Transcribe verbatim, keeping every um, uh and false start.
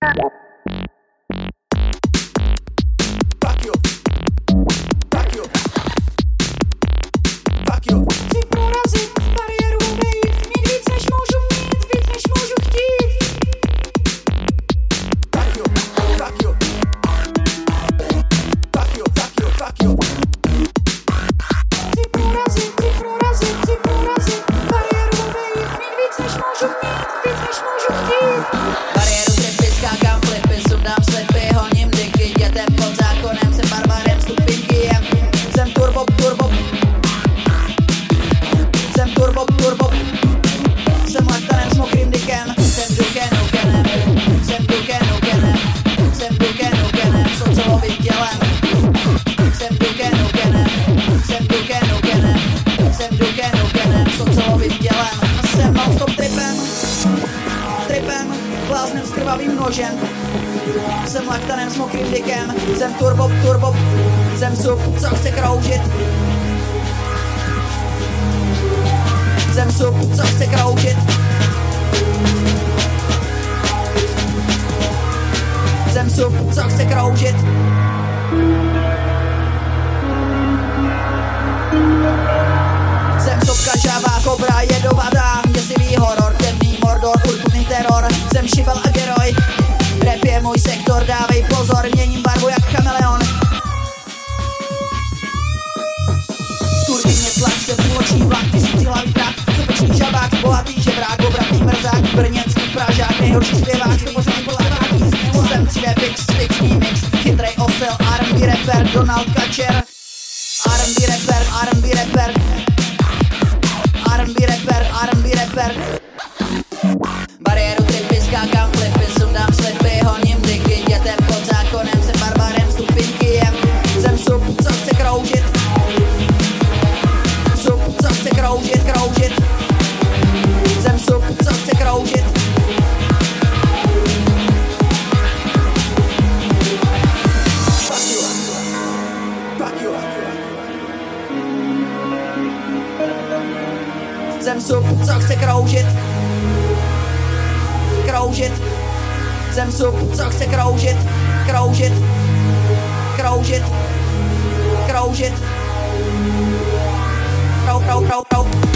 Fuck you. Fuck you. Fuck you. Chci prorazit bariéru, obejít, mít víc než můžu mít, víc než můžu chtít. Fuck you. Fuck you. Fuck you. Fuck you. Fuck you. Chci prorazit, chci prorazit, chci prorazit bariéru, obejít, mít víc než můžu mít, víc než můžu chtít. Bariéru trefy, skákám flipy, sundám slipy, honím dyky, dětem pod zákonem, jsem barbarem, stupinky jem. Jsem turbo, turbo. Jsem turbo, turbo. Jsem laktanem s mokrým dykem. Jsem duken, ukenem. Jsem duken, ukenem. Jsem duken, ukenem, s ocelovým tělem. Jsem duken, ukenem. Jsem duken, ukenem. Jsem duken, ukenem, s ocelovým tělem. Jsem non-stop tripem. Tripem, bláznem s krvavým nožem. Jsem laktanem s mokrým dykem. Jsem turbo, turbo. Jsem sup, co chce kroužit. Jsem sup, co chce kroužit. Jsem sup, co chce kroužit. Jsem sopka žavá, kobra jedovatá, děsivý horor, temný mordor, urputný teror. Jsem šivel a geroj, rap je můj sektor, dávej pozor, měním barvu jak chameleon. Turbině tlak, jsem půloční vlak, tisícihlavý drak, sopečný žabák, bohatý žebrák, obratný mrzák, brněnský pražák, nejhorší zpěvák, stopořený polévák, jsem tři dé fix, fixní mix, chytrej osel, R and B rapper, Donald Kačer. R and B rapper, R and B rapper, R and B rapper, R and B rapper. Bariéru tripy, skákám flipy, sundám slipy, honím dyky, dětem pod zákonem, jsem barbarem, stupinky jem. Jsem sup, co chce kroužit. Sup, co chce kroužit, kroužit. Jsem sup, co chce kroužit. Fuck you. Fuck you. Jsem sup, co chce kroužit. Kroužit. Jsem sup, co chce kroužit. Kroužit. Kroužit. Kroužit. Krou, krou, krou, krou.